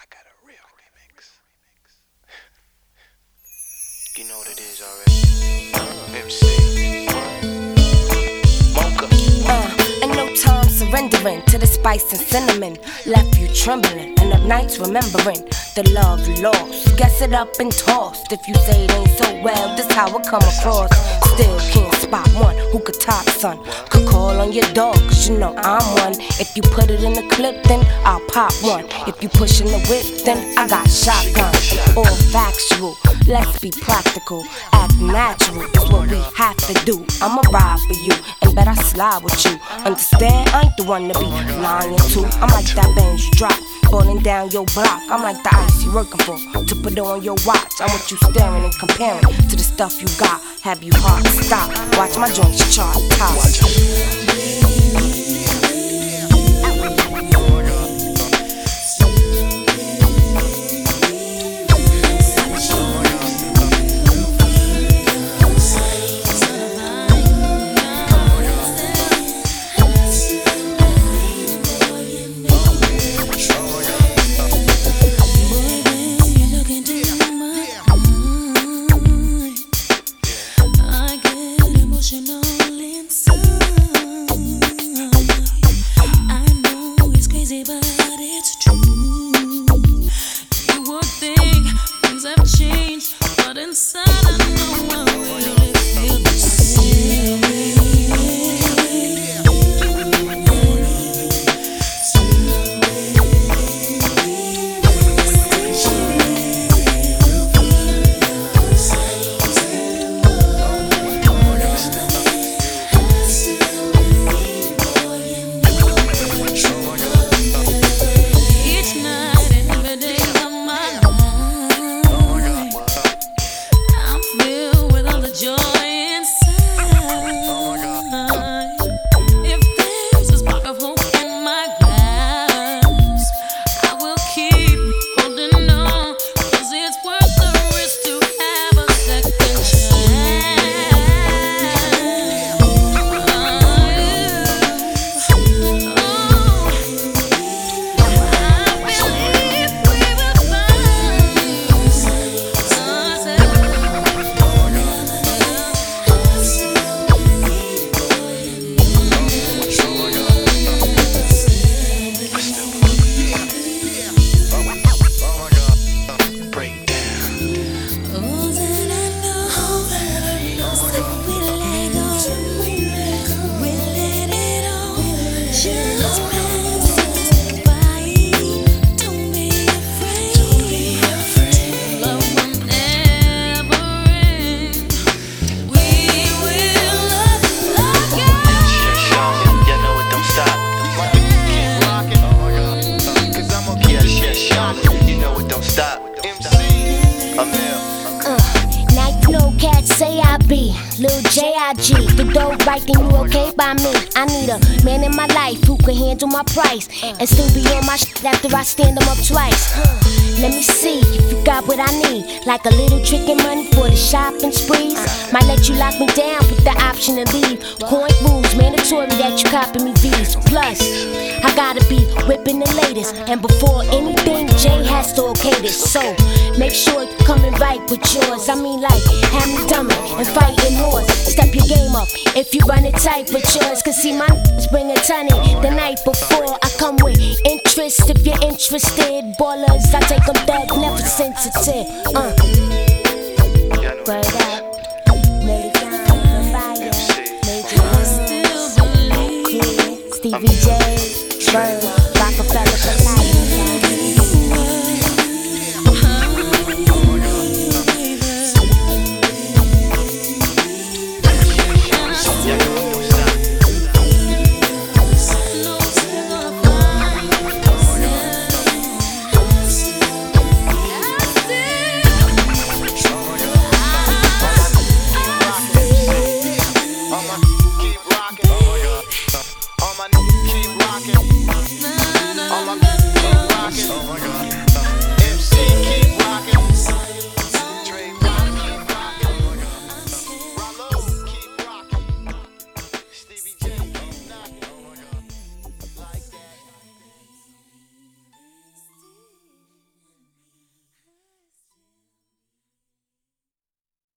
I got a real remix. You know what it is already. MC Mocha. And no time surrendering to the spice and cinnamon. Left you trembling, and of nights remembering the love lost. Guess it up and tossed. If you say it ain't so well, this how it come across. Still can't spot one who could top, son. Could call on your dog, cause you know I'm one. If you put it in the clip, then I'll pop one. If you pushing the whip, then I got shotgun. All factual, let's be practical. Act natural is what we have to do. I'ma ride for you, and bet I slide with you. Understand? I ain't the one to be lying to. I'm like that Benz drop, falling down your block. I'm like the ice you working for, to put on your watch. I want you staring and comparing to the stuff you got. Have you heart stop? Watch my joints chart top. Say I be Lil J.I.G. The dope right, then you okay by me. I need a man in my life who can handle my price and still be on my shit after I stand them up twice. Let me see if you got what I need, like a little trickin' money for the shopping sprees. Might let you lock me down with the option to leave. Coin rules, mandatory that you copy me these. Plus, I gotta be whipping the latest, and before anything, Jay has to okay this. So, make sure you coming right with yours. I mean, like, have me dummy and fighting yours. Step your game up if you run it tight with yours. Cause see, my niggas bring a tonny the night before. I come with interest if you're interested. Ballers, I take them dead, never sensitive.